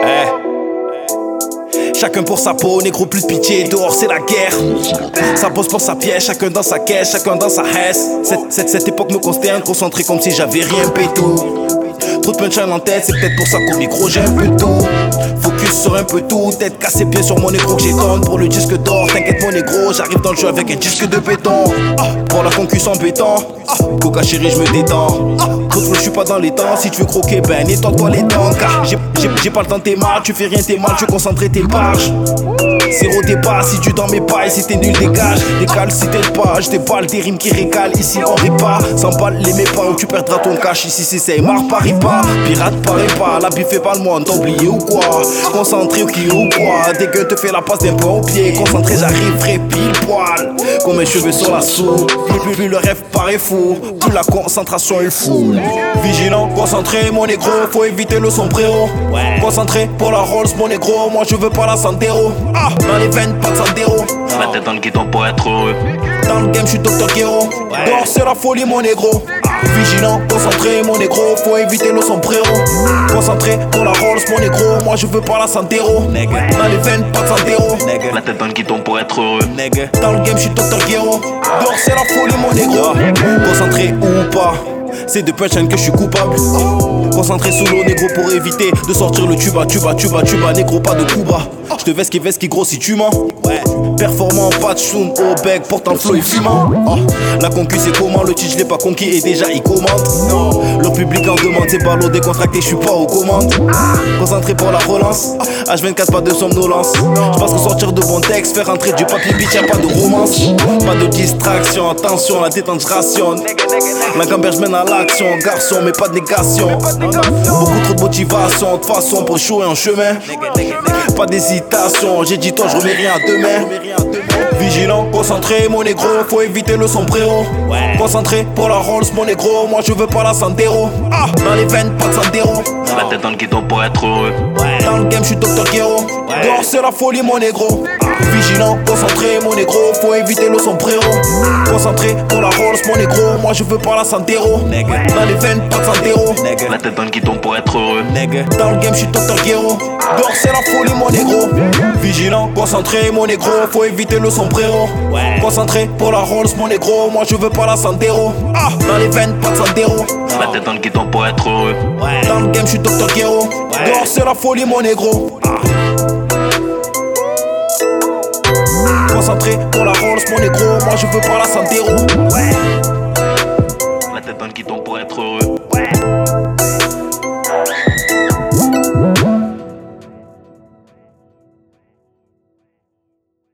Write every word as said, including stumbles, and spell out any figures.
Chacun pour sa peau, négro, plus de pitié, dehors c'est la guerre. Ça pose pour sa pièce, chacun dans sa caisse, chacun dans sa hesse. Cette, cette, cette époque me consterne, concentré comme si j'avais rien péto. Trop de punchline en tête, c'est peut-être pour ça qu'au micro j'ai un peu tout. Focus sur un peu tout, tête cassée bien sur mon négro que j'étonne. Pour le disque d'or, t'inquiète mon négro, j'arrive dans le jeu avec un disque de béton. Ah, pour la concussion en béton, ah, coca chérie je me détends. Ah, trop de flow, je suis pas dans les temps, si tu veux croquer ben nettoie-toi les dents. Car j'ai, j'ai, j'ai pas le temps t'es mal, tu fais rien t'es mal, tu concentres tes pages. Zéro débat, si tu dans mes pailles, si t'es nul dégage. Décale si t'es pas, je déballe des rimes qui régalent. Ici on répare, sans balle les mets pas ou tu perdras ton cash. Ici c'est c'est marre parie pas, pirate parie pas. La bif fait pas le monde, t'as oublié ou quoi? Concentré ou qui ou quoi? Dès que te fais la passe d'un point au pied, concentré j'arriverai pile poil. Comme mes cheveux sur la soupe, plus, plus le rêve paraît fou, plus la concentration est fou. Vigilant, concentré mon négro, faut éviter le sombrero. Concentré pour la Rolls mon négro, moi je veux pas la Sandero. Ah, dans les veines pas de Sandero. La tête dans le guidon pour être heureux. Dans le game je suis Docteur Guéro. Dehors c'est la folie mon négro. Vigilant, concentré mon négro, faut éviter le sombrero. Concentré pour la Rolls mon négro, moi je veux pas la Sandero. Dans les veines pas de Sandero. La tête dans le guidon pour être heureux. Dans le game je suis Docteur Guéro. Dehors c'est la folie mon négro. Concentré ou pas, c'est de punchline que je suis coupable. Concentré sous l'eau négro pour éviter de sortir le tuba, tuba, tuba, tuba, négro pas de Cuba. Je te vesque qui vesque qui grossit tu mens. Performant, pas de choum au bec, portant le flow et fumant. Oh. La concu c'est comment, le titre je l'ai pas conquis et déjà il commente. Le public en demande, c'est pas l'eau décontracté, je suis pas aux commandes. Concentré pour la relance, H vingt-quatre pas de somnolence. Je pense que sortir de bons textes, faire entrer du papier bitch, y'a pas de romance. Pas de distraction, attention, la détente je rationne. La gamberge mène à l'action, garçon mais pas de négation. Beaucoup trop de motivation, de toute façon pour échouer en chemin. Pas d'hésitation, j'ai dit toi je remets rien à demain. Vigilant, concentré mon négro, faut éviter le sombrero. Concentré pour la Rolls mon négro, moi je veux pas la Sandero. Ah, dans les veines pas de Sandero. La tête dans le guidon pour être heureux. Dans le game je suis Docteur Guéro. Dehors c'est la folie mon négro. Vigilant, concentré mon négro, faut éviter le sombrero. Concentré pour la Rolls mon négro, moi je veux pas la Sandero. Dans les veines pas de Sandero. La tête dans le guidon pour être heureux. Dans le game je suis Docteur Guéro. Dehors c'est la folie mon négro. Vigilant, concentré mon négro, faut éviter le sombrero. Concentré pour la Rolls mon négro, moi je veux pas la Sandero. Ah, dans les veines pas de Sandero. La tête dans le guidon pour être heureux. Dans le game je suis Docteur Guéro. Dehors c'est la folie mon négro. Concentré pour la Rolls mon négro, moi je veux pas la Sandero. La tête dans le guidon pour être heureux.